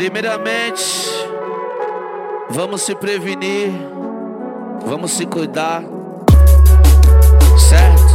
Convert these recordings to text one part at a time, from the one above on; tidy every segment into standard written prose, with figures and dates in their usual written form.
Primeiramente, vamos se prevenir, vamos se cuidar, certo?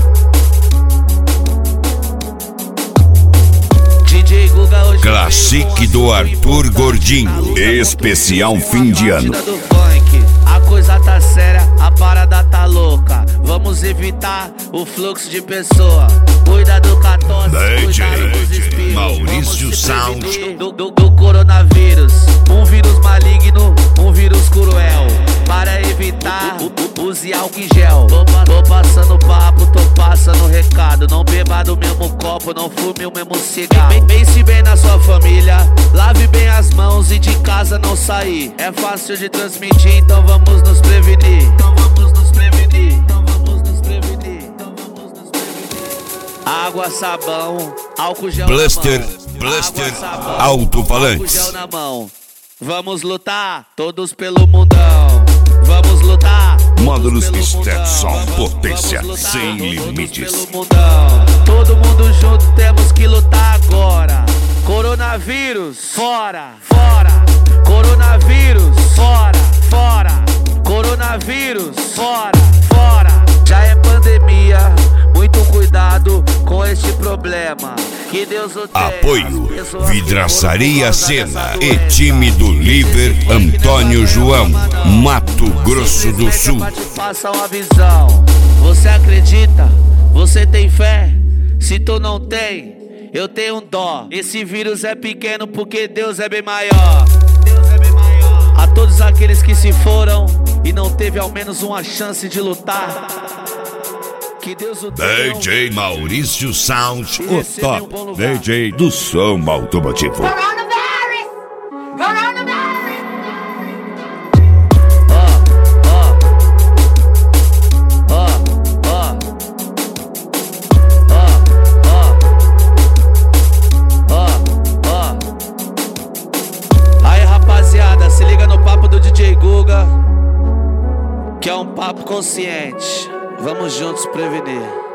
DJ Guga hoje Classic do Arthur Gordinho, especial fim de ano. A coisa tá séria, a parada tá louca. Vamos evitar o fluxo de pessoa. Cuidado com a tosse, cuidado com os espirros. Maurício Sound do coronavírus. Um vírus maligno, um vírus cruel. Para evitar, use álcool em gel. Tô passando papo, tô passando recado. Não beba do mesmo copo, não fume o mesmo cigarro. Pense bem na sua família, lave bem as mãos e de casa não sair. É fácil de transmitir, então vamos nos prevenir. Então vamos nos prevenir. Então vamos nos prevenir. Então vamos nos prevenir. Água, sabão, álcool gel Blaster, na mão. Blaster, Água, sabão, alto-falantes. álcool gel na mão. Vamos lutar, todos pelo mundão. Vamos lutar. Módulos pelo Stetson, mundão. potência Vamos lutar, sem todos limites. pelo mundão. Todo mundo junto, temos que lutar agora. Coronavírus, fora, fora. Coronavírus, fora, fora. Coronavírus, fora, fora. Já é pandemia, muito cuidado com este problema. Que Deus o tenha. Apoio Vidraçaria Sena e time do Liver Antônio João, Mato Grosso do Sul. Te passa uma visão. Você acredita? Você tem fé? Se tu não tem, eu tenho um dó. Esse vírus é pequeno porque Deus é bem maior. Deus é bem maior. A todos aqueles que se foram e não teve ao menos uma chance de lutar, que Deus o tenha. DJ Maurício Sound, o top DJ do som automotivo. Aí rapaziada, se liga no papo do DJ Guga, que é um papo consciente. Vamos juntos prevenir.